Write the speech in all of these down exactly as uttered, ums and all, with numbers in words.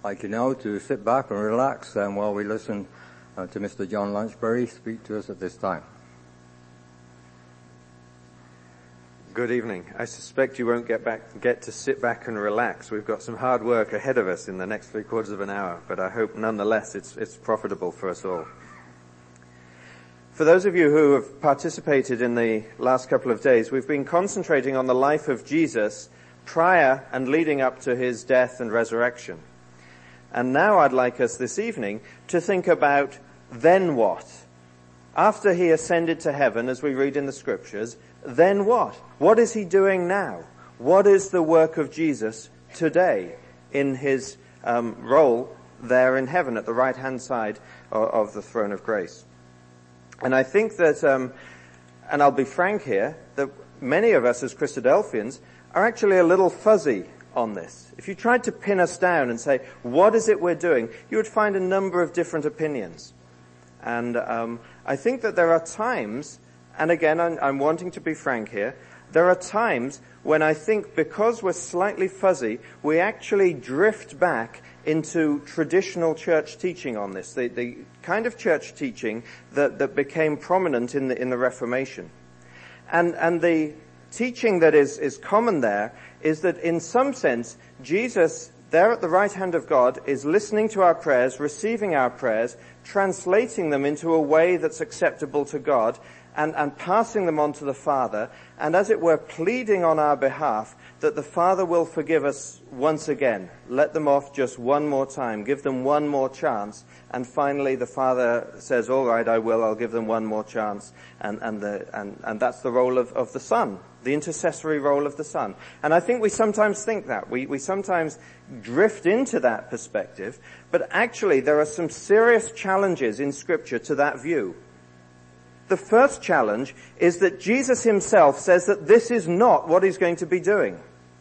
like you now to sit back and relax um, while we listen uh, to Mister John Lunchbury speak to us at this time. Good evening. I suspect you won't get back, get to sit back and relax. We've got some hard work ahead of us in the next three quarters of an hour, but I hope nonetheless it's, it's profitable for us all. For those of you who have participated in the last couple of days, we've been concentrating on the life of Jesus prior and leading up to his death and resurrection. And now I'd like us this evening to think about then what? After he ascended to heaven, as we read in the scriptures, then what? What is he doing now? What is the work of Jesus today in his um, role there in heaven at the right-hand side of, of the throne of grace? And I think that, um, and I'll be frank here, that many of us as Christadelphians are actually a little fuzzy on this. If you tried to pin us down and say, what is it we're doing, you would find a number of different opinions. And um, I think that there are times, and again, I'm, I'm wanting to be frank here, there are times when I think because we're slightly fuzzy, we actually drift back into traditional church teaching on this, the, the kind of church teaching that, that became prominent in the, in the Reformation. And, and the teaching that is, is common there is that in some sense, Jesus, there at the right hand of God, is listening to our prayers, receiving our prayers, translating them into a way that's acceptable to God, and, and passing them on to the Father, and as it were, pleading on our behalf that the Father will forgive us once again. Let them off just one more time. Give them one more chance. And finally the Father says, all right, I will. I'll give them one more chance. And, and, the, and, and that's the role of, of the Son, the intercessory role of the Son. And I think we sometimes think that. We, we sometimes drift into that perspective. But actually there are some serious challenges in Scripture to that view. The first challenge is that Jesus himself says that this is not what he's going to be doing.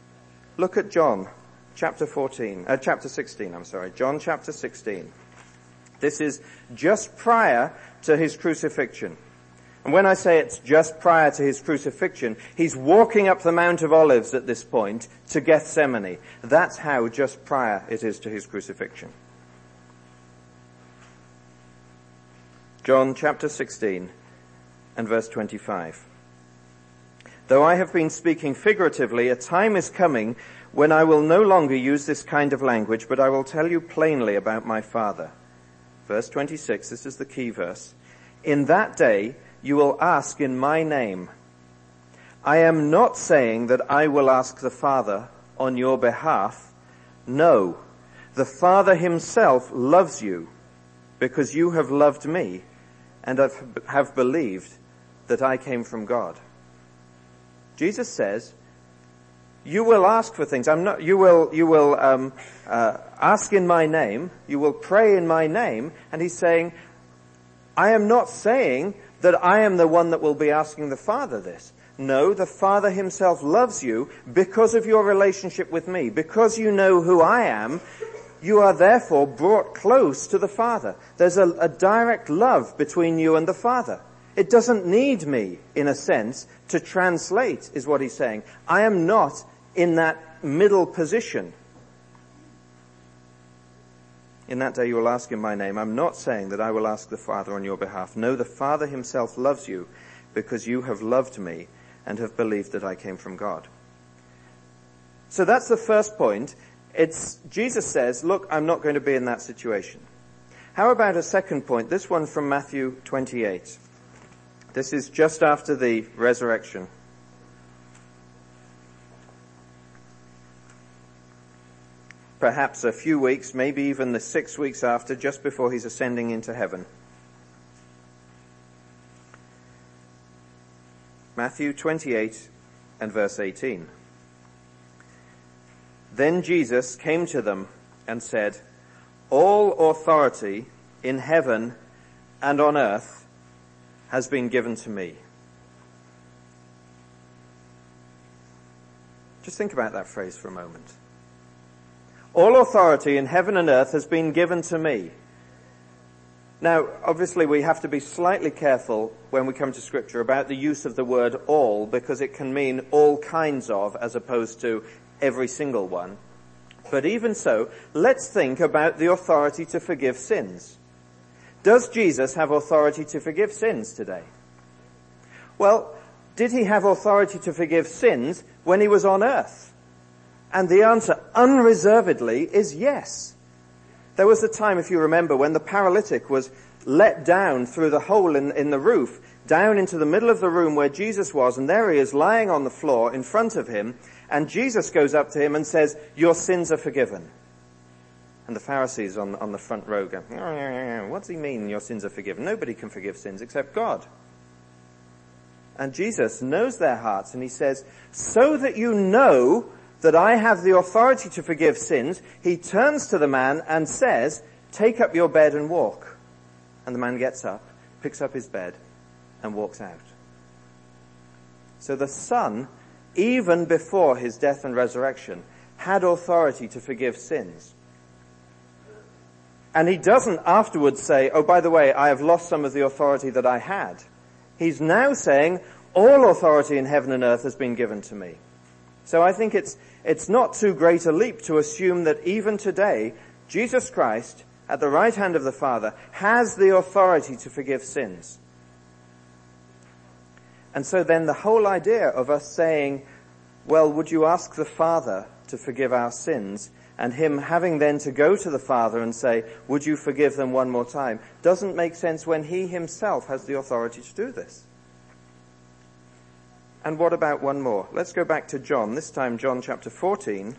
Look at John chapter fourteen, uh, chapter sixteen, I'm sorry, John chapter sixteen. This is just prior to his crucifixion. And when I say it's just prior to his crucifixion, he's walking up the Mount of Olives at this point to Gethsemane. That's how just prior it is to his crucifixion. John chapter sixteen and verse twenty-five. Though I have been speaking figuratively, a time is coming when I will no longer use this kind of language, but I will tell you plainly about my Father. Verse twenty-six, this is the key verse. In that day you will ask in my name. I am not saying that I will ask the Father on your behalf. No, the Father himself loves you because you have loved me and have believed that I came from God. Jesus says, you will ask for things. I'm not, you will, you will, um, uh, ask in my name. You will pray in my name. And he's saying, I am not saying that I am the one that will be asking the Father this. No, the Father himself loves you because of your relationship with me. Because you know who I am, you are therefore brought close to the Father. There's a, a direct love between you and the Father. It doesn't need me, in a sense, to translate, is what he's saying. I am not in that middle position. In that day you will ask in my name. I'm not saying that I will ask the Father on your behalf. No, the Father himself loves you because you have loved me and have believed that I came from God. So that's the first point. It's, Jesus says, look, I'm not going to be in that situation. How about a second point? This one from Matthew twenty-eight. This is just after the resurrection. Perhaps a few weeks, maybe even the six weeks after, just before he's ascending into heaven. Matthew twenty-eight and verse eighteen. Then Jesus came to them and said, all authority in heaven and on earth has been given to me. Just think about that phrase for a moment. All authority in heaven and earth has been given to me. Now, obviously we have to be slightly careful when we come to Scripture about the use of the word all, because it can mean all kinds of as opposed to every single one. But even so, let's think about the authority to forgive sins. Does Jesus have authority to forgive sins today? Well, did he have authority to forgive sins when he was on earth? And the answer unreservedly is yes. There was a time, if you remember, when the paralytic was let down through the hole in, in the roof, down into the middle of the room where Jesus was, and there he is lying on the floor in front of him, and Jesus goes up to him and says, "Your sins are forgiven." And the Pharisees on, on the front row go, "What does he mean, your sins are forgiven? Nobody can forgive sins except God." And Jesus knows their hearts, and he says, "So that you know that I have the authority to forgive sins," he turns to the man and says, "Take up your bed and walk." And the man gets up, picks up his bed, and walks out. So the Son, even before his death and resurrection, had authority to forgive sins. And he doesn't afterwards say, "Oh, by the way, I have lost some of the authority that I had." He's now saying, "All authority in heaven and earth has been given to me." So I think it's, it's not too great a leap to assume that even today, Jesus Christ, at the right hand of the Father, has the authority to forgive sins. And so then the whole idea of us saying, well, would you ask the Father to forgive our sins, and him having then to go to the Father and say, would you forgive them one more time, doesn't make sense when he himself has the authority to do this. And what about one more? Let's go back to John, this time John chapter fourteen.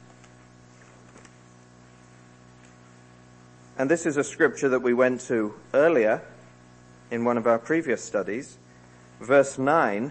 And this is a scripture that we went to earlier in one of our previous studies. Verse nine.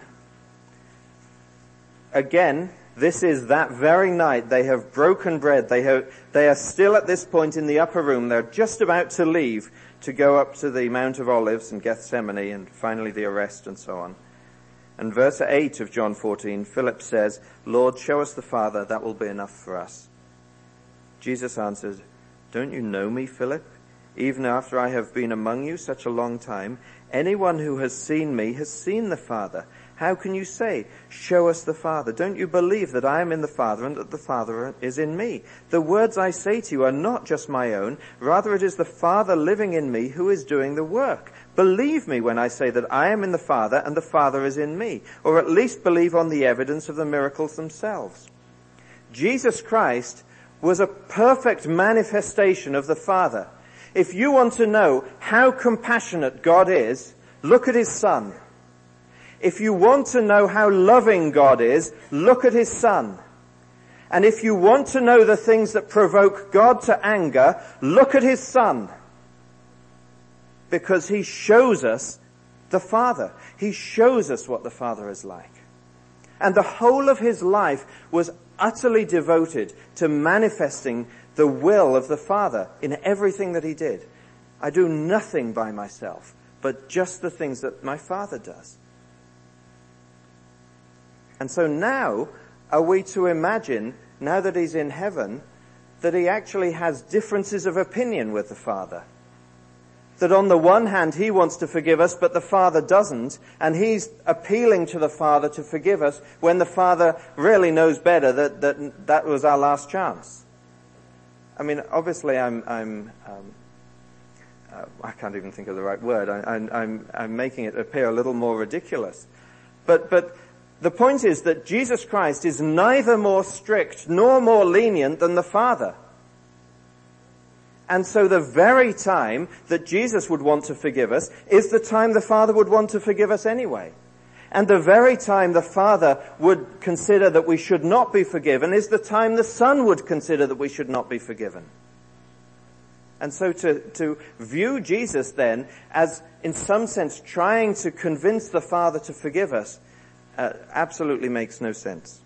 Again, this is that very night they have broken bread. They have, they are still at this point in the upper room. They're just about to leave to go up to the Mount of Olives and Gethsemane and finally the arrest and so on. And verse eight of John fourteen, Philip says, "Lord, show us the Father, that will be enough for us." Jesus answered, "Don't you know me, Philip? Even after I have been among you such a long time, anyone who has seen me has seen the Father. How can you say, 'Show us the Father'? Don't you believe that I am in the Father and that the Father is in me? The words I say to you are not just my own. Rather, it is the Father living in me who is doing the work. Believe me when I say that I am in the Father and the Father is in me, or at least believe on the evidence of the miracles themselves." Jesus Christ was a perfect manifestation of the Father. If you want to know how compassionate God is, look at his Son. If you want to know how loving God is, look at his Son. And if you want to know the things that provoke God to anger, look at his Son. Because he shows us the Father. He shows us what the Father is like. And the whole of his life was utterly devoted to manifesting the will of the Father in everything that he did. I do nothing by myself, but just the things that my Father does. And so now, are we to imagine, now that he's in heaven, that he actually has differences of opinion with the Father? That on the one hand, he wants to forgive us, but the Father doesn't, and he's appealing to the Father to forgive us when the Father really knows better that that, that was our last chance. I mean, obviously I'm, I'm, um, uh, I can't even think of the right word. I, I'm, I'm, I'm making it appear a little more ridiculous. But, but the point is that Jesus Christ is neither more strict nor more lenient than the Father. And so the very time that Jesus would want to forgive us is the time the Father would want to forgive us anyway. And the very time the Father would consider that we should not be forgiven is the time the Son would consider that we should not be forgiven. And so to, to view Jesus then as, in some sense, trying to convince the Father to forgive us uh, absolutely makes no sense.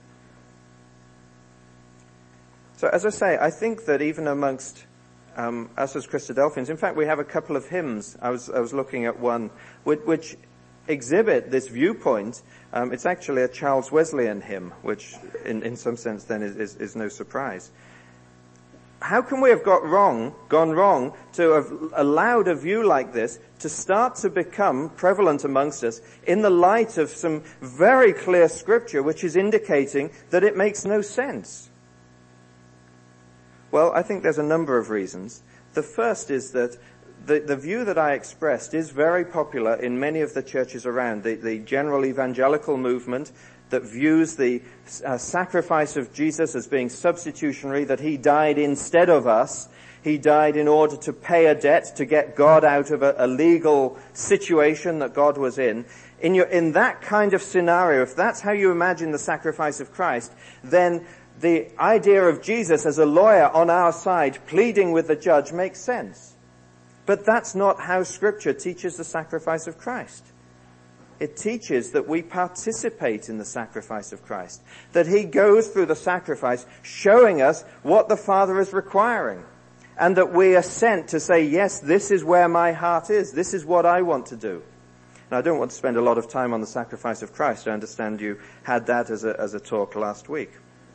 So as I say, I think that even amongst Um, us as Christadelphians. In fact, we have a couple of hymns. I was, I was looking at one which, which exhibit this viewpoint. Um, it's actually a Charles Wesleyan hymn, which in, in some sense then is, is, is no surprise. How can we have got wrong, gone wrong to have allowed a view like this to start to become prevalent amongst us in the light of some very clear scripture which is indicating that it makes no sense? Well, I think there's a number of reasons. The first is that the, the view that I expressed is very popular in many of the churches around. The, the general evangelical movement that views the uh, sacrifice of Jesus as being substitutionary, that he died instead of us. He died in order to pay a debt, to get God out of a, a legal situation that God was in. In your, in that kind of scenario, if that's how you imagine the sacrifice of Christ, then the idea of Jesus as a lawyer on our side pleading with the judge makes sense. But that's not how Scripture teaches the sacrifice of Christ. It teaches that we participate in the sacrifice of Christ, that he goes through the sacrifice showing us what the Father is requiring, and that we are sent to say, yes, this is where my heart is, this is what I want to do. Now, I don't want to spend a lot of time on the sacrifice of Christ. I understand you had that as a, as a talk last week.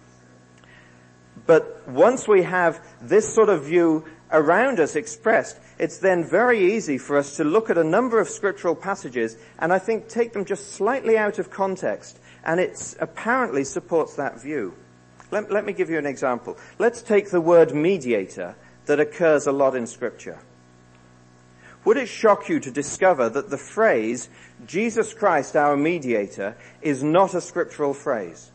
But once we have this sort of view around us expressed, it's then very easy for us to look at a number of scriptural passages and I think take them just slightly out of context, and it apparently supports that view. Let, let me give you an example. Let's take the word mediator that occurs a lot in Scripture. Would it shock you to discover that the phrase, Jesus Christ our mediator, is not a scriptural phrase?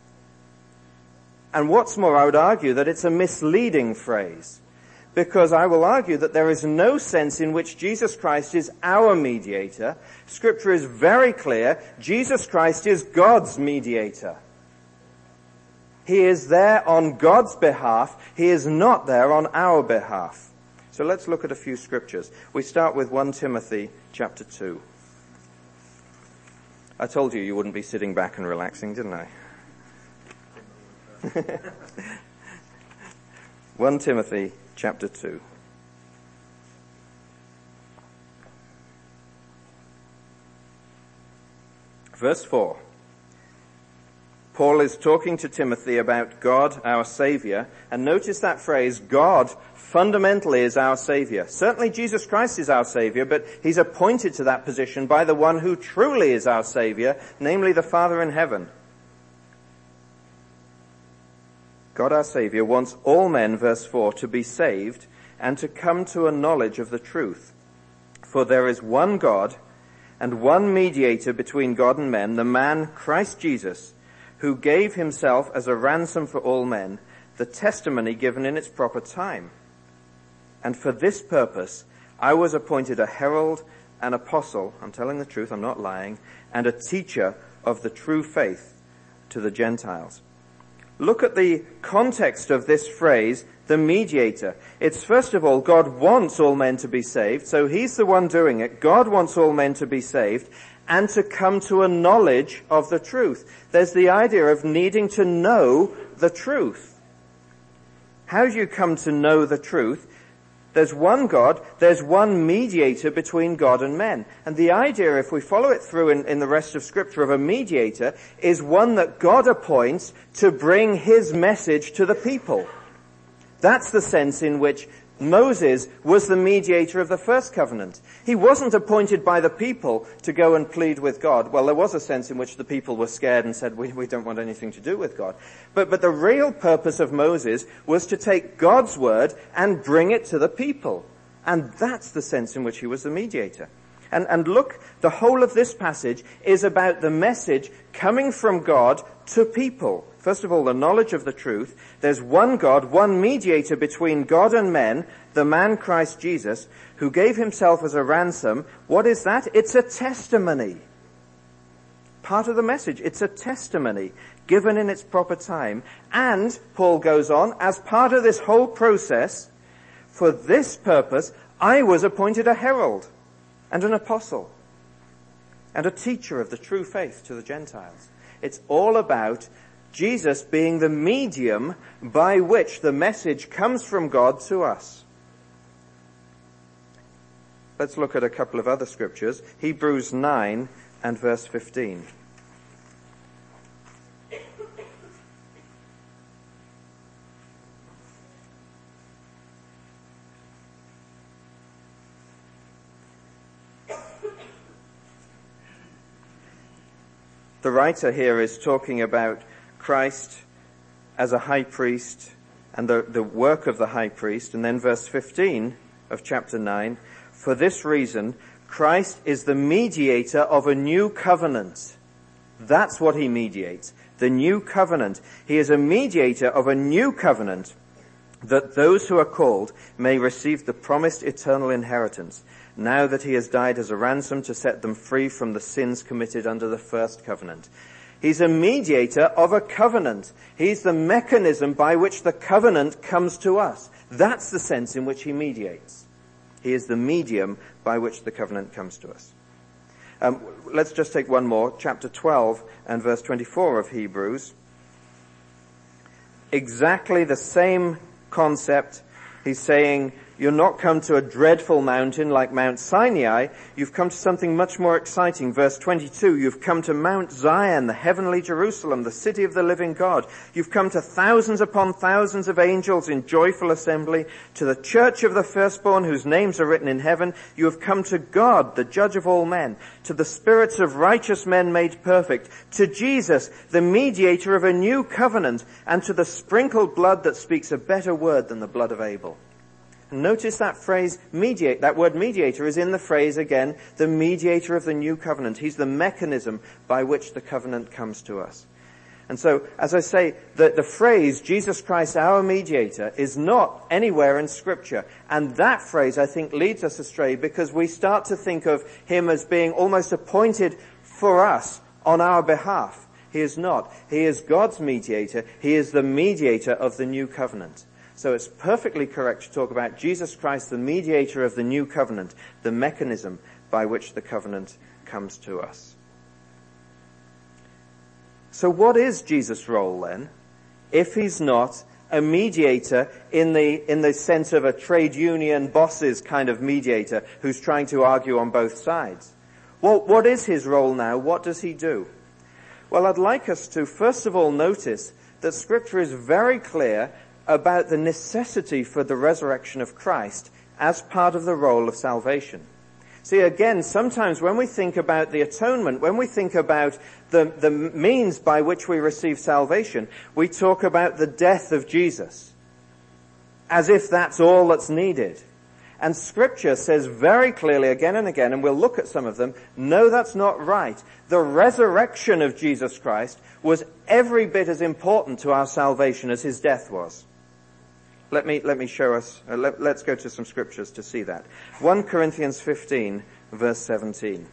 And what's more, I would argue that it's a misleading phrase, because I will argue that there is no sense in which Jesus Christ is our mediator. Scripture is very clear. Jesus Christ is God's mediator. He is there on God's behalf. He is not there on our behalf. So let's look at a few scriptures. We start with First Timothy chapter two. I told you you wouldn't be sitting back and relaxing, didn't I? First Timothy chapter two. Verse four. Paul is talking to Timothy about God, our Savior, and notice that phrase, God fundamentally is our Savior. Certainly Jesus Christ is our Savior, but he's appointed to that position by the one who truly is our Savior, namely the Father in heaven. God our Savior wants all men, verse four, to be saved and to come to a knowledge of the truth. For there is one God and one mediator between God and men, the man Christ Jesus, who gave himself as a ransom for all men, the testimony given in its proper time. And for this purpose I was appointed a herald, an apostle, I'm telling the truth, I'm not lying, and a teacher of the true faith to the Gentiles. Look at the context of this phrase, the mediator. It's first of all, God wants all men to be saved, so he's the one doing it. God wants all men to be saved and to come to a knowledge of the truth. There's the idea of needing to know the truth. How do you come to know the truth? There's one God, there's one mediator between God and men. And the idea, if we follow it through in, in the rest of Scripture, of a mediator, is one that God appoints to bring his message to the people. That's the sense in which Moses was the mediator of the first covenant. He wasn't appointed by the people to go and plead with God. Well, there was a sense in which the people were scared and said, we, we don't want anything to do with God. But, but the real purpose of Moses was to take God's word and bring it to the people. And that's the sense in which he was the mediator. And, and look, the whole of this passage is about the message coming from God to people. First of all, the knowledge of the truth. There's one God, one mediator between God and men, the man Christ Jesus, who gave himself as a ransom. What is that? It's a testimony. Part of the message. It's a testimony given in its proper time. And, Paul goes on, as part of this whole process, for this purpose, I was appointed a herald and an apostle and a teacher of the true faith to the Gentiles. It's all about Jesus being the medium by which the message comes from God to us. Let's look at a couple of other scriptures. Hebrews nine and verse fifteen. The writer here is talking about Christ as a high priest and the, the work of the high priest. And then verse fifteen of chapter nine, for this reason, Christ is the mediator of a new covenant. That's what he mediates. The new covenant. He is a mediator of a new covenant, that those who are called may receive the promised eternal inheritance, now that he has died as a ransom to set them free from the sins committed under the first covenant. He's a mediator of a covenant. He's the mechanism by which the covenant comes to us. That's the sense in which he mediates. He is the medium by which the covenant comes to us. Um, let's just take one more, chapter twelve and verse twenty-four of Hebrews. Exactly the same concept. He's saying, you're not come to a dreadful mountain like Mount Sinai. You've come to something much more exciting. Verse twenty-two, you've come to Mount Zion, the heavenly Jerusalem, the city of the living God. You've come to thousands upon thousands of angels in joyful assembly, to the church of the firstborn whose names are written in heaven. You have come to God, the judge of all men, to the spirits of righteous men made perfect, to Jesus, the mediator of a new covenant, and to the sprinkled blood that speaks a better word than the blood of Abel. Notice that phrase, mediate, that word mediator is in the phrase again, the mediator of the new covenant. He's the mechanism by which the covenant comes to us. And so, as I say, the, the phrase, Jesus Christ our mediator, is not anywhere in Scripture. And that phrase, I think, leads us astray because we start to think of him as being almost appointed for us on our behalf. He is not. He is God's mediator. He is the mediator of the new covenant. So it's perfectly correct to talk about Jesus Christ, the mediator of the new covenant, the mechanism by which the covenant comes to us. So what is Jesus' role then, if he's not a mediator in the, in the sense of a trade union boss's kind of mediator who's trying to argue on both sides? Well, what is his role now? What does he do? Well, I'd like us to first of all notice that Scripture is very clear about the necessity for the resurrection of Christ as part of the role of salvation. See, again, sometimes when we think about the atonement, when we think about the, the means by which we receive salvation, we talk about the death of Jesus, as if that's all that's needed. And Scripture says very clearly again and again, and we'll look at some of them, no, that's not right. The resurrection of Jesus Christ was every bit as important to our salvation as his death was. Let me, let me show us, uh, let, let's go to some scriptures to see that. First Corinthians fifteen, verse seventeen.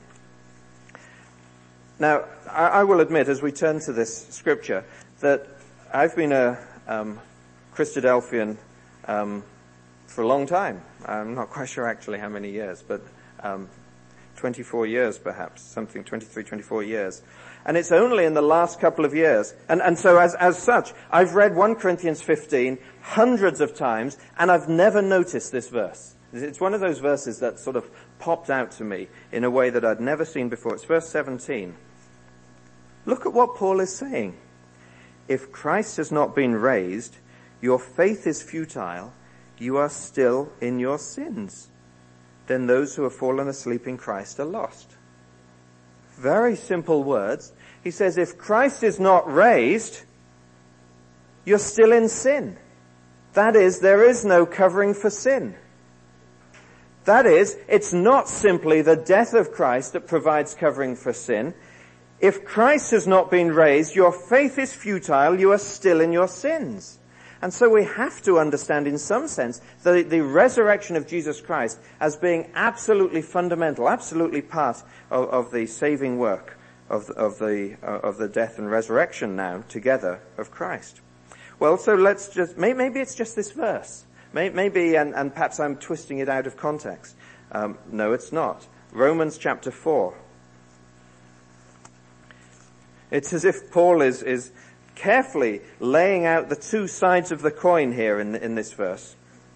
Now, I, I will admit, as we turn to this scripture, that I've been a um, Christadelphian um, for a long time. I'm not quite sure actually how many years, but um, twenty-four years perhaps, something, twenty-three, twenty-four years. And it's only in the last couple of years. And, and so as, as such, I've read First Corinthians fifteen hundreds of times, and I've never noticed this verse. It's one of those verses that sort of popped out to me in a way that I'd never seen before. It's verse seventeen. Look at what Paul is saying. If Christ has not been raised, your faith is futile, you are still in your sins. Then those who have fallen asleep in Christ are lost. Very simple words. He says, if Christ is not raised, you're still in sin. That is, there is no covering for sin. That is, it's not simply the death of Christ that provides covering for sin. If Christ has not been raised, your faith is futile, you are still in your sins. And so we have to understand in some sense the, the resurrection of Jesus Christ as being absolutely fundamental, absolutely part of, of the saving work of, of, the, uh, of the death and resurrection now together of Christ. Well, so let's just, maybe it's just this verse. Maybe, and, and perhaps I'm twisting it out of context. Um, no, it's not. Romans chapter four. It's as if Paul is, is carefully laying out the two sides of the coin here in, in this verse.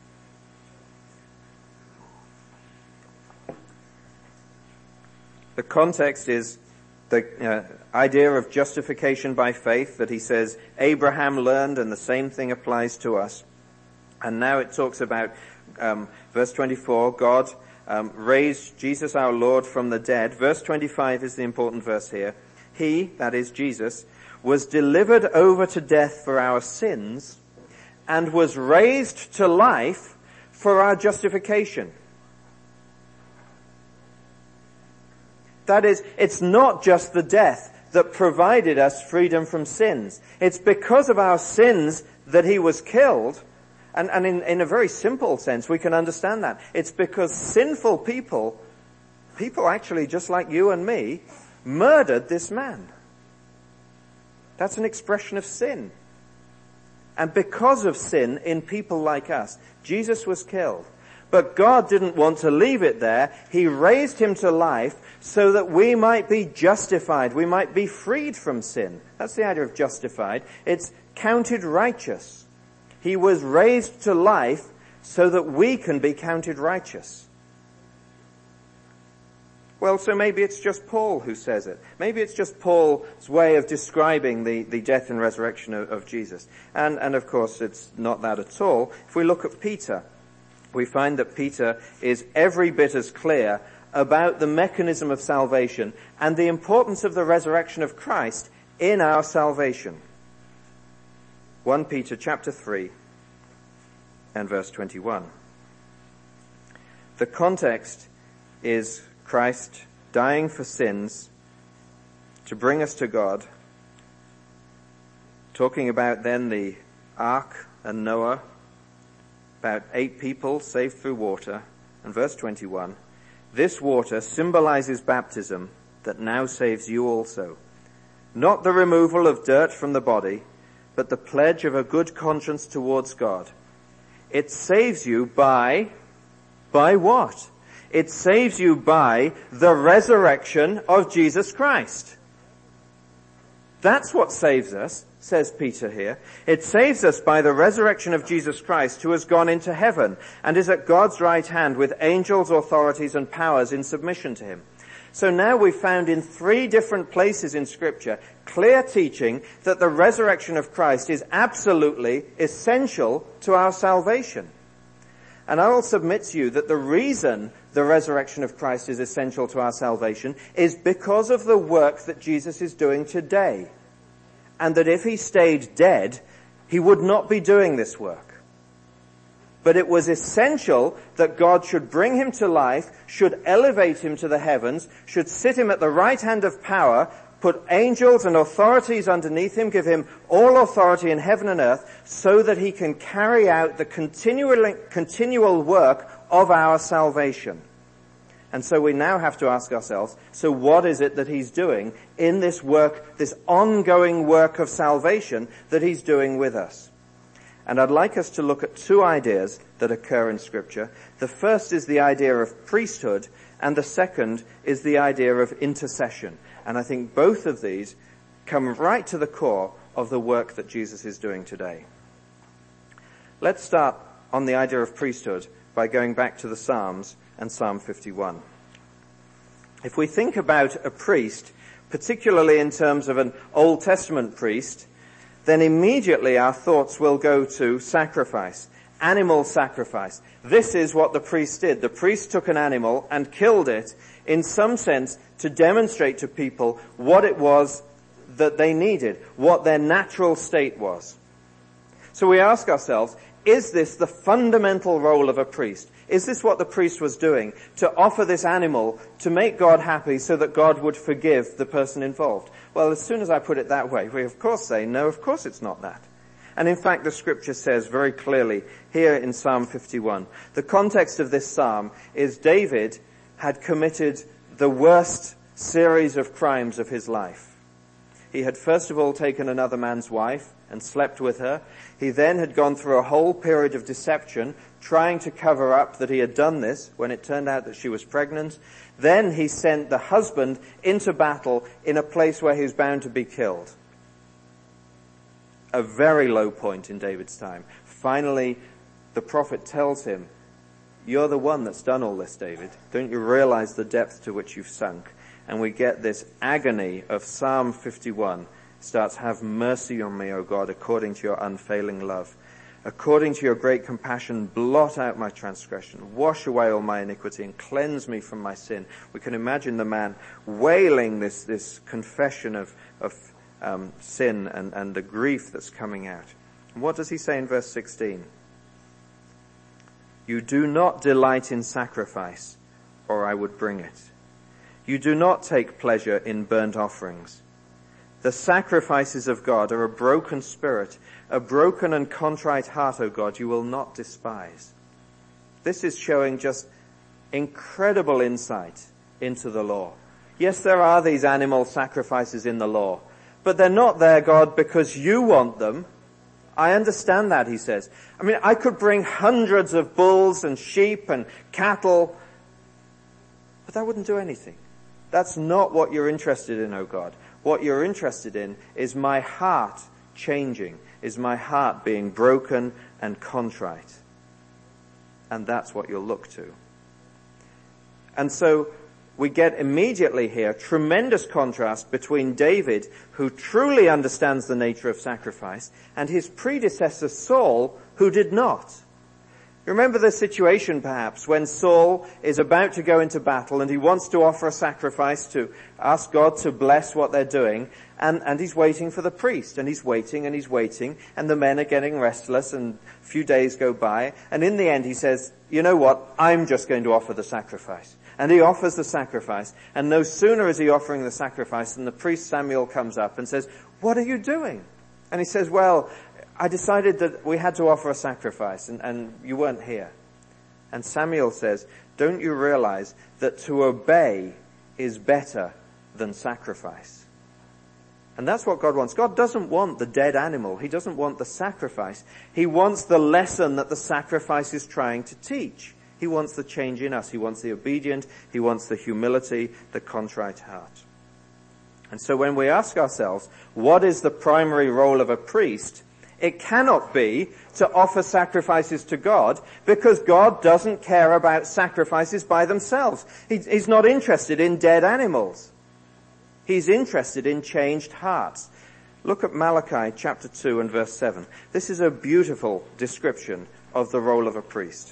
The context is the uh, idea of justification by faith that he says Abraham learned, and the same thing applies to us. And now it talks about um, verse twenty-four, God um, raised Jesus our Lord from the dead. Verse twenty-five is the important verse here. He, that is Jesus, was delivered over to death for our sins and was raised to life for our justification. That is, it's not just the death that provided us freedom from sins. It's because of our sins that he was killed. And, and in, in a very simple sense, we can understand that. It's because sinful people, people actually just like you and me, murdered this man. That's an expression of sin. And because of sin in people like us, Jesus was killed. But God didn't want to leave it there. He raised him to life so that we might be justified. We might be freed from sin. That's the idea of justified. It's counted righteous. He was raised to life so that we can be counted righteous. Well, so maybe it's just Paul who says it. Maybe it's just Paul's way of describing the, the death and resurrection of, of Jesus. And, and of course, it's not that at all. If we look at Peter, we find that Peter is every bit as clear about the mechanism of salvation and the importance of the resurrection of Christ in our salvation. First Peter chapter three and verse twenty-one. The context is Christ dying for sins to bring us to God, talking about then the ark and Noah, about eight people saved through water. And verse twenty-one, this water symbolizes baptism that now saves you also. Not the removal of dirt from the body, but the pledge of a good conscience towards God. It saves you by, by what? It saves you by the resurrection of Jesus Christ. That's what saves us, says Peter here. It saves us by the resurrection of Jesus Christ, who has gone into heaven and is at God's right hand with angels, authorities, and powers in submission to him. So now we've found in three different places in Scripture clear teaching that the resurrection of Christ is absolutely essential to our salvation. And I will submit to you that the reason the resurrection of Christ is essential to our salvation is because of the work that Jesus is doing today. And that if he stayed dead, he would not be doing this work. But it was essential that God should bring him to life, should elevate him to the heavens, should sit him at the right hand of power, put angels and authorities underneath him, give him all authority in heaven and earth, so that he can carry out the continual, continual work of our salvation. And so we now have to ask ourselves, so what is it that he's doing in this work, this ongoing work of salvation that he's doing with us? And I'd like us to look at two ideas that occur in Scripture. The first is the idea of priesthood, and the second is the idea of intercession. And I think both of these come right to the core of the work that Jesus is doing today. Let's start on the idea of priesthood by going back to the Psalms and Psalm fifty-one. If we think about a priest, particularly in terms of an Old Testament priest, then immediately our thoughts will go to sacrifice, animal sacrifice. This is what the priest did. The priest took an animal and killed it, in some sense, to demonstrate to people what it was that they needed, what their natural state was. So we ask ourselves, is this the fundamental role of a priest? Is this what the priest was doing, to offer this animal to make God happy so that God would forgive the person involved? Well, as soon as I put it that way, we of course say, no, of course it's not that. And in fact, the Scripture says very clearly here in Psalm fifty-one, the context of this psalm is David had committed the worst series of crimes of his life. He had first of all taken another man's wife and slept with her. He then had gone through a whole period of deception, trying to cover up that he had done this when it turned out that she was pregnant. Then he sent the husband into battle in a place where he was bound to be killed. A very low point in David's time. Finally, the prophet tells him, you're the one that's done all this, David. Don't you realize the depth to which you've sunk? And we get this agony of Psalm fifty-one. Starts, have mercy on me, O God, according to your unfailing love. According to your great compassion, blot out my transgression, wash away all my iniquity, and cleanse me from my sin. We can imagine the man wailing this, this confession of, of um, sin and, and the grief that's coming out. And what does he say in verse sixteen? You do not delight in sacrifice, or I would bring it. You do not take pleasure in burnt offerings. The sacrifices of God are a broken spirit, a broken and contrite heart, O God, you will not despise. This is showing just incredible insight into the law. Yes, there are these animal sacrifices in the law, but they're not there, God, because you want them. I understand that, he says. I mean, I could bring hundreds of bulls and sheep and cattle, but that wouldn't do anything. That's not what you're interested in, O God. What you're interested in is my heart changing, is my heart being broken and contrite. And that's what you'll look to. And so we get immediately here tremendous contrast between David, who truly understands the nature of sacrifice, and his predecessor Saul, who did not. You remember the situation perhaps when Saul is about to go into battle and he wants to offer a sacrifice to ask God to bless what they're doing, and, and he's waiting for the priest, and he's waiting and he's waiting, and the men are getting restless, and a few days go by, and in the end he says, you know what, I'm just going to offer the sacrifice. And he offers the sacrifice, and no sooner is he offering the sacrifice than the priest Samuel comes up and says, what are you doing? And he says, well, I decided that we had to offer a sacrifice, and, and you weren't here. And Samuel says, don't you realize that to obey is better than sacrifice? And that's what God wants. God doesn't want the dead animal. He doesn't want the sacrifice. He wants the lesson that the sacrifice is trying to teach. He wants the change in us. He wants the obedient. He wants the humility, the contrite heart. And so when we ask ourselves, what is the primary role of a priest? It cannot be to offer sacrifices to God, because God doesn't care about sacrifices by themselves. He, he's not interested in dead animals. He's interested in changed hearts. Look at Malachi chapter two and verse seven. This is a beautiful description of the role of a priest.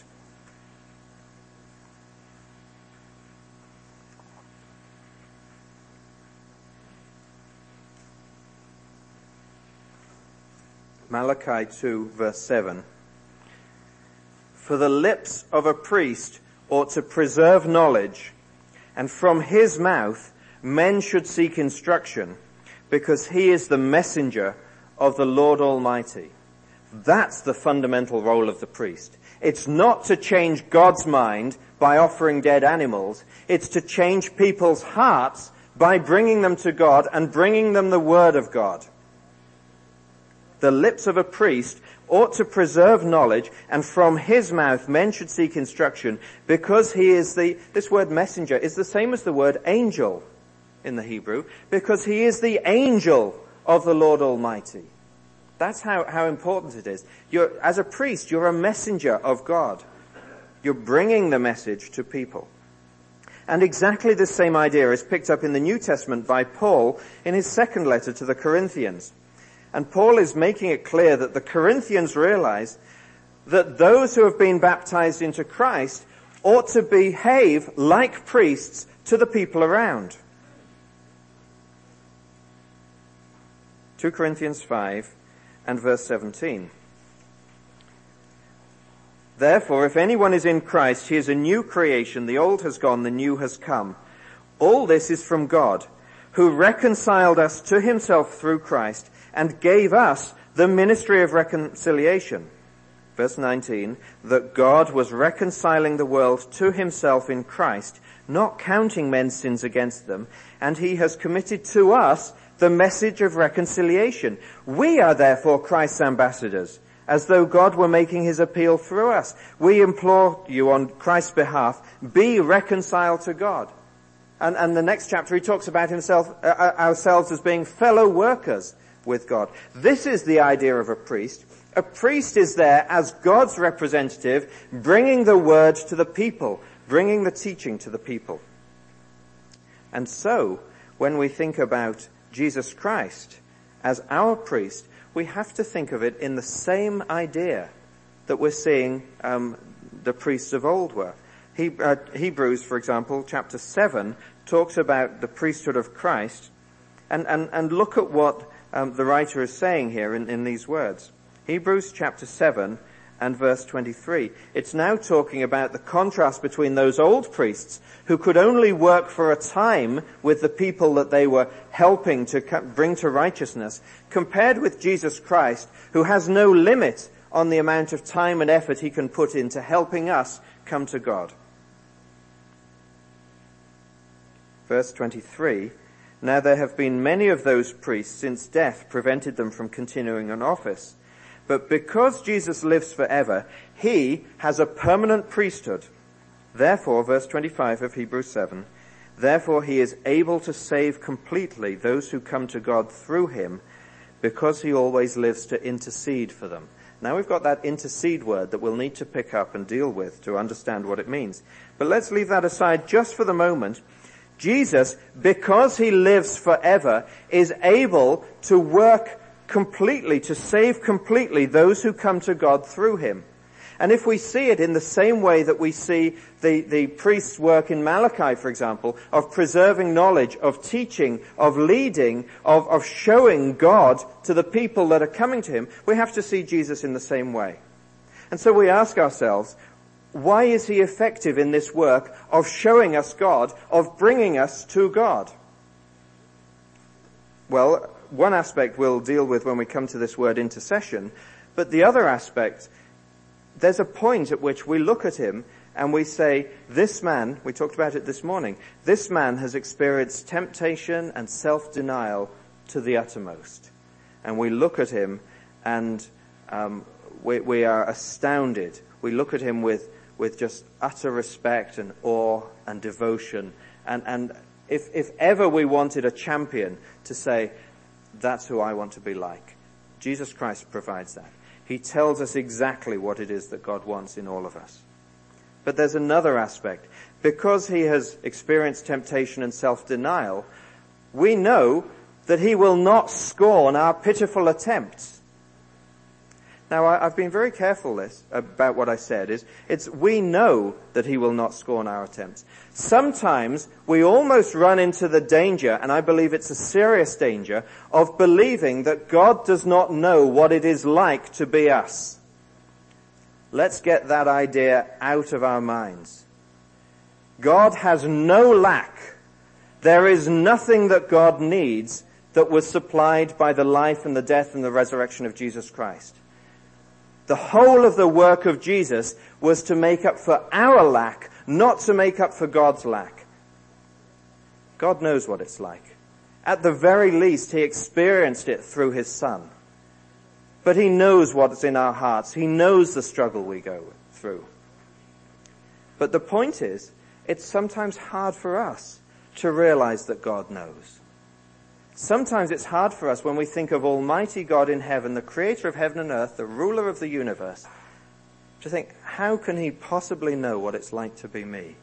Malachi two, verse seven. For the lips of a priest ought to preserve knowledge, and from his mouth men should seek instruction, because he is the messenger of the Lord Almighty. That's the fundamental role of the priest. It's not to change God's mind by offering dead animals. It's to change people's hearts by bringing them to God and bringing them the word of God. The lips of a priest ought to preserve knowledge, and from his mouth men should seek instruction, because he is the, this word messenger is the same as the word angel in the Hebrew, because he is the angel of the Lord Almighty. That's how, how important it is. You're, as a priest, you're a messenger of God. You're bringing the message to people. And exactly the same idea is picked up in the New Testament by Paul in his second letter to the Corinthians. And Paul is making it clear that the Corinthians realize that those who have been baptized into Christ ought to behave like priests to the people around. Second Corinthians five and verse seventeen. Therefore, if anyone is in Christ, he is a new creation. The old has gone, the new has come. All this is from God, who reconciled us to himself through Christ and gave us the ministry of reconciliation. Verse nineteen, that God was reconciling the world to himself in Christ, not counting men's sins against them, and he has committed to us the message of reconciliation. We are therefore Christ's ambassadors, as though God were making his appeal through us. We implore you on Christ's behalf, be reconciled to God. And, and the next chapter he talks about himself, uh, ourselves as being fellow workers with God. This is the idea of a priest. A priest is there as God's representative, bringing the word to the people, bringing the teaching to the people. And so, when we think about Jesus Christ as our priest, we have to think of it in the same idea that we're seeing um, the priests of old were. He, uh, Hebrews, for example, chapter seven, talks about the priesthood of Christ, and, and, and look at what um, the writer is saying here in, in these words. Hebrews chapter seven and verse twenty-three. It's now talking about the contrast between those old priests who could only work for a time with the people that they were helping to bring to righteousness, compared with Jesus Christ, who has no limit on the amount of time and effort he can put into helping us come to God. Verse twenty-three, now there have been many of those priests since death prevented them from continuing in office. But because Jesus lives forever, he has a permanent priesthood. Therefore, verse twenty-five of Hebrews seven, therefore he is able to save completely those who come to God through him, because he always lives to intercede for them. Now we've got that intercede word that we'll need to pick up and deal with to understand what it means. But let's leave that aside just for the moment. Jesus, because he lives forever, is able to work completely, to save completely those who come to God through him. And if we see it in the same way that we see the, the priest's work in Malachi, for example, of preserving knowledge, of teaching, of leading, of, of showing God to the people that are coming to him, we have to see Jesus in the same way. And so we ask ourselves, why is he effective in this work of showing us God, of bringing us to God? Well, one aspect we'll deal with when we come to this word intercession, but the other aspect, there's a point at which we look at him and we say, this man, we talked about it this morning, this man has experienced temptation and self-denial to the uttermost. And we look at him and um, we, we are astounded. We look at him with, with just utter respect and awe and devotion. And, and if, if ever we wanted a champion to say, that's who I want to be like, Jesus Christ provides that. He tells us exactly what it is that God wants in all of us. But there's another aspect. Because he has experienced temptation and self-denial, we know that he will not scorn our pitiful attempts. Now, I, I've been very careful this, about what I said. Is it's we know that he will not scorn our attempts. Sometimes we almost run into the danger, and I believe it's a serious danger, of believing that God does not know what it is like to be us. Let's get that idea out of our minds. God has no lack. There is nothing that God needs that was supplied by the life and the death and the resurrection of Jesus Christ. The whole of the work of Jesus was to make up for our lack, not to make up for God's lack. God knows what it's like. At the very least, he experienced it through his Son. But he knows what's in our hearts. He knows the struggle we go through. But the point is, it's sometimes hard for us to realize that God knows. Sometimes it's hard for us when we think of Almighty God in heaven, the creator of heaven and earth, the ruler of the universe, to think, how can he possibly know what it's like to be me?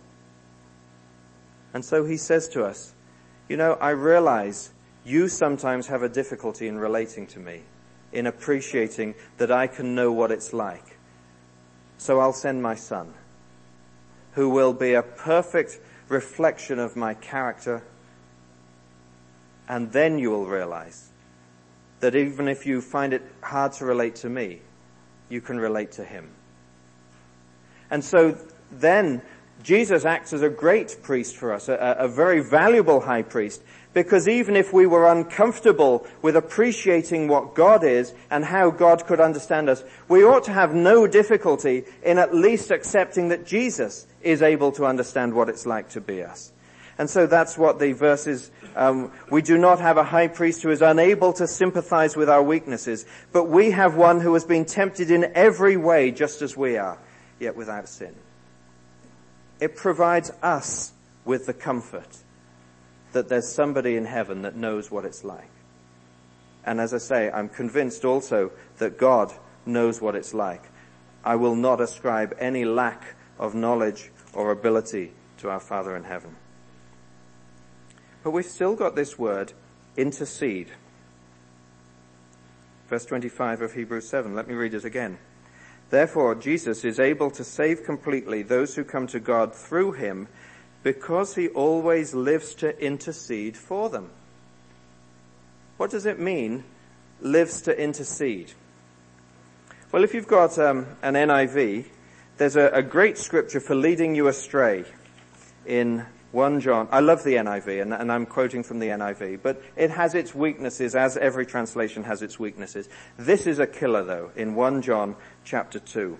And so he says to us, you know, I realize you sometimes have a difficulty in relating to me, in appreciating that I can know what it's like. So I'll send my Son, who will be a perfect reflection of my character. And then you will realize that even if you find it hard to relate to me, you can relate to him. And so then Jesus acts as a great priest for us, a, a very valuable high priest, because even if we were uncomfortable with appreciating what God is and how God could understand us, we ought to have no difficulty in at least accepting that Jesus is able to understand what it's like to be us. And so that's what the verses, um, we do not have a high priest who is unable to sympathize with our weaknesses, but we have one who has been tempted in every way just as we are, yet without sin. It provides us with the comfort that there's somebody in heaven that knows what it's like. And as I say, I'm convinced also that God knows what it's like. I will not ascribe any lack of knowledge or ability to our Father in heaven. But we've still got this word, intercede. Verse twenty-five of Hebrews seven. Let me read it again. Therefore, Jesus is able to save completely those who come to God through him, because he always lives to intercede for them. What does it mean, lives to intercede? Well, if you've got um, an N I V, there's a, a great scripture for leading you astray in First John. I love the N I V, and, and I'm quoting from the N I V, but it has its weaknesses, as every translation has its weaknesses. This is a killer, though, in First John chapter two.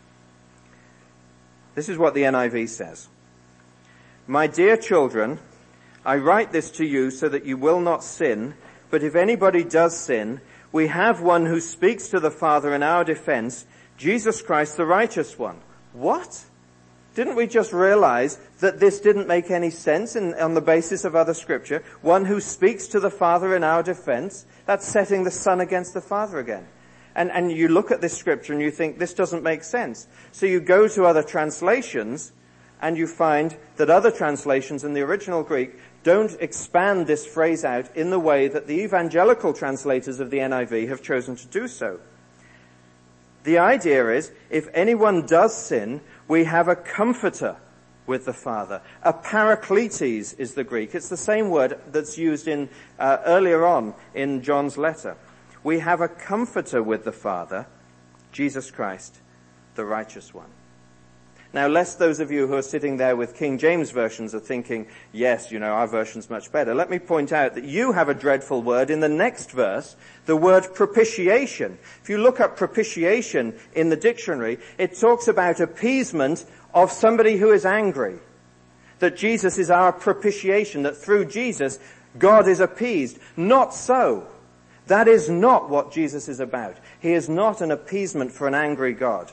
This is what the N I V says. My dear children, I write this to you so that you will not sin, but if anybody does sin, we have one who speaks to the Father in our defense, Jesus Christ the righteous one. What? Didn't we just realize that this didn't make any sense in, on the basis of other scripture? One who speaks to the Father in our defense, that's setting the Son against the Father again. And, and you look at this scripture and you think, this doesn't make sense. So you go to other translations and you find that other translations in the original Greek don't expand this phrase out in the way that the evangelical translators of the N I V have chosen to do so. The idea is, if anyone does sin, we have a comforter with the Father. A parakletes is the Greek. It's the same word that's used in uh, earlier on in John's letter. We have a comforter with the Father, Jesus Christ, the righteous one. Now, lest those of you who are sitting there with King James versions are thinking, yes, you know, our version's much better, let me point out that you have a dreadful word in the next verse, the word propitiation. If you look up propitiation in the dictionary, it talks about appeasement of somebody who is angry. That Jesus is our propitiation, that through Jesus, God is appeased. Not so. That is not what Jesus is about. He is not an appeasement for an angry God.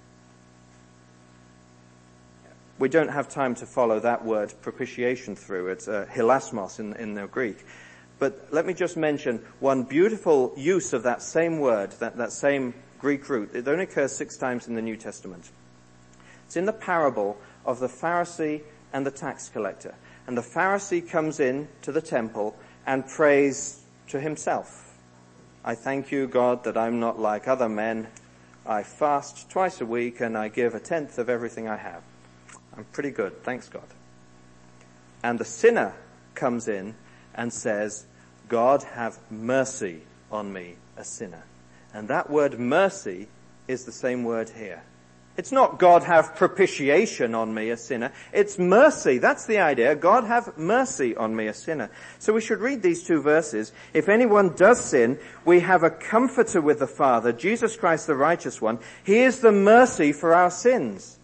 We don't have time to follow that word propitiation through. It's uh, hilasmos in, in the Greek. But let me just mention one beautiful use of that same word, that, that same Greek root. It only occurs six times in the New Testament. It's in the parable of the Pharisee and the tax collector. And the Pharisee comes in to the temple and prays to himself. I thank you, God, that I'm not like other men. I fast twice a week and I give a tenth of everything I have. I'm pretty good, thanks God. And the sinner comes in and says, God, have mercy on me, a sinner. And that word mercy is the same word here. It's not God, have propitiation on me, a sinner. It's mercy. That's the idea. God, have mercy on me, a sinner. So we should read these two verses. If anyone does sin, we have a comforter with the Father, Jesus Christ the righteous one. He is the mercy for our sins.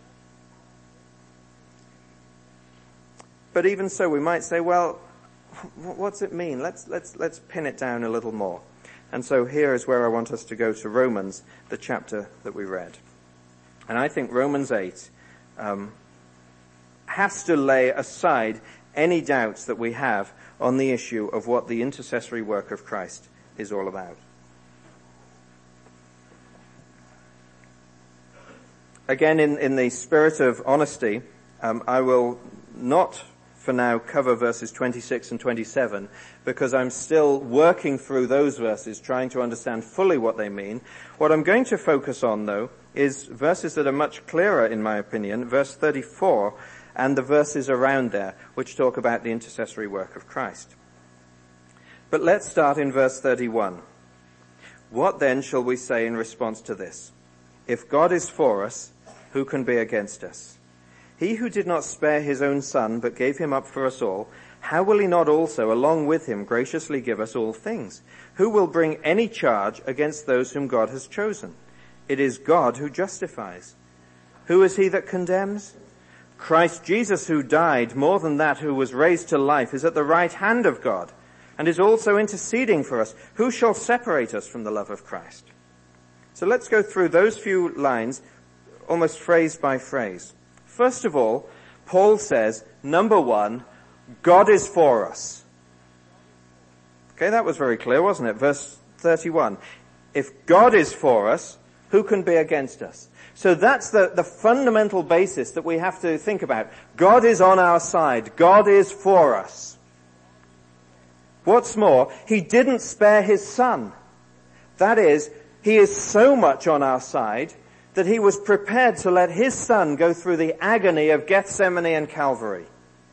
But even so, we might say, well, what's it mean? Let's, let's, let's pin it down a little more. And so here is where I want us to go to Romans, the chapter that we read. And I think Romans eight um, has to lay aside any doubts that we have on the issue of what the intercessory work of Christ is all about. Again, in, in the spirit of honesty, um, I will not for now cover verses twenty-six and twenty-seven because I'm still working through those verses, trying to understand fully what they mean. What I'm going to focus on, though, is verses that are much clearer, in my opinion, verse thirty-four and the verses around there, which talk about the intercessory work of Christ. But let's start in verse thirty-one. What then shall we say in response to this? If God is for us, who can be against us? He who did not spare his own son, but gave him up for us all, how will he not also, along with him, graciously give us all things? Who will bring any charge against those whom God has chosen? It is God who justifies. Who is he that condemns? Christ Jesus, who died, more than that, who was raised to life, is at the right hand of God, and is also interceding for us. Who shall separate us from the love of Christ? So let's go through those few lines, almost phrase by phrase. First of all, Paul says, number one, God is for us. Okay, that was very clear, wasn't it? Verse thirty-one. If God is for us, who can be against us? So that's the, the fundamental basis that we have to think about. God is on our side. God is for us. What's more, he didn't spare his son. That is, he is so much on our side that he was prepared to let his son go through the agony of Gethsemane and Calvary,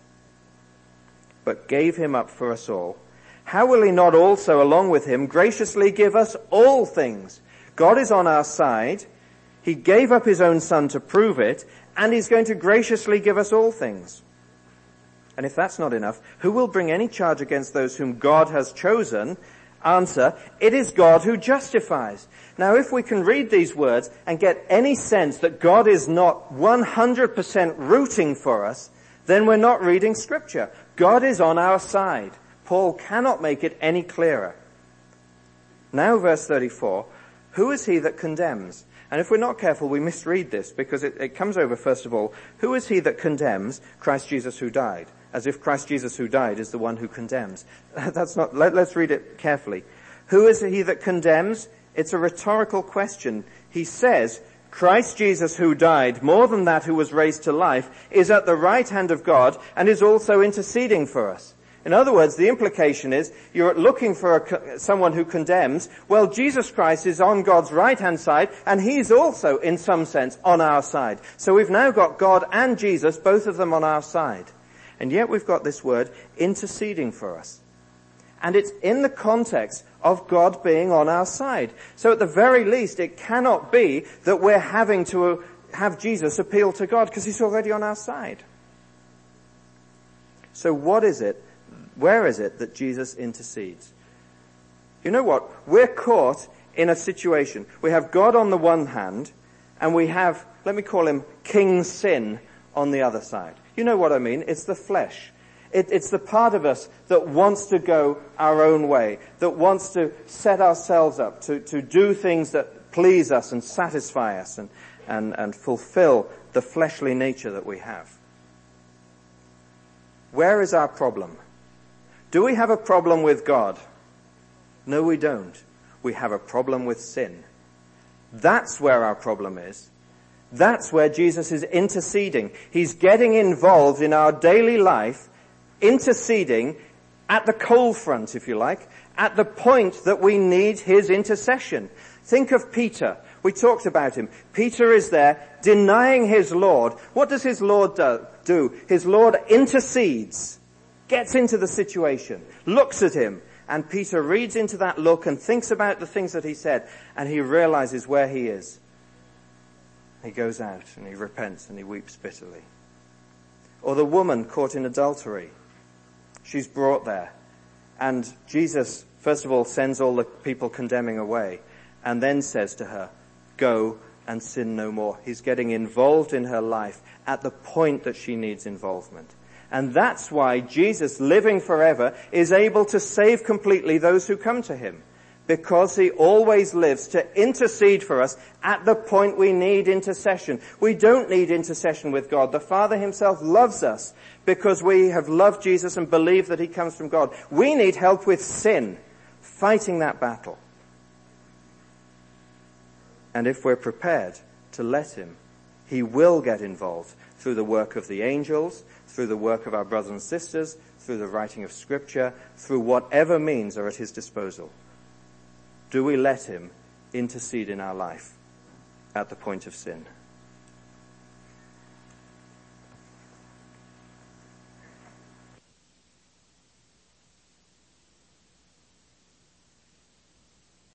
but gave him up for us all. How will he not also, along with him, graciously give us all things? God is on our side. He gave up his own son to prove it, and he's going to graciously give us all things. And if that's not enough, who will bring any charge against those whom God has chosen? Answer, it is God who justifies. Now, if we can read these words and get any sense that God is not one hundred percent rooting for us, then we're not reading Scripture. God is on our side. Paul cannot make it any clearer. Now, verse thirty-four, who is he that condemns? And if we're not careful, we misread this, because it, it comes over, first of all, who is he that condemns? Christ Jesus who died. As if Christ Jesus who died is the one who condemns. That's not, let, let's read it carefully. Who is he that condemns? It's a rhetorical question. He says, Christ Jesus who died, more than that who was raised to life, is at the right hand of God and is also interceding for us. In other words, the implication is, you're looking for a, someone who condemns. Well, Jesus Christ is on God's right-hand side, and he's also, in some sense, on our side. So we've now got God and Jesus, both of them on our side. And yet we've got this word, interceding for us. And it's in the context of God being on our side. So at the very least, it cannot be that we're having to have Jesus appeal to God, because he's already on our side. So what is it? Where is it that Jesus intercedes? You know what? We're caught in a situation. We have God on the one hand, and we have, let me call him King Sin on the other side. You know what I mean? It's the flesh. It, it's the part of us that wants to go our own way, that wants to set ourselves up, to, to do things that please us and satisfy us and, and, and fulfill the fleshly nature that we have. Where is our problem? Do we have a problem with God? No, we don't. We have a problem with sin. That's where our problem is. That's where Jesus is interceding. He's getting involved in our daily life, interceding at the cold front, if you like, at the point that we need his intercession. Think of Peter. We talked about him. Peter is there denying his Lord. What does his Lord do? His Lord intercedes, gets into the situation, looks at him, and Peter reads into that look and thinks about the things that he said, and he realizes where he is. He goes out and he repents and he weeps bitterly. Or the woman caught in adultery. She's brought there. And Jesus, first of all, sends all the people condemning away, and then says to her, go and sin no more. He's getting involved in her life at the point that she needs involvement. And that's why Jesus, living forever, is able to save completely those who come to him. Because he always lives to intercede for us at the point we need intercession. We don't need intercession with God. The Father himself loves us because we have loved Jesus and believe that he comes from God. We need help with sin, fighting that battle. And if we're prepared to let him, he will get involved through the work of the angels, through the work of our brothers and sisters, through the writing of Scripture, through whatever means are at his disposal. Do we let him intercede in our life at the point of sin?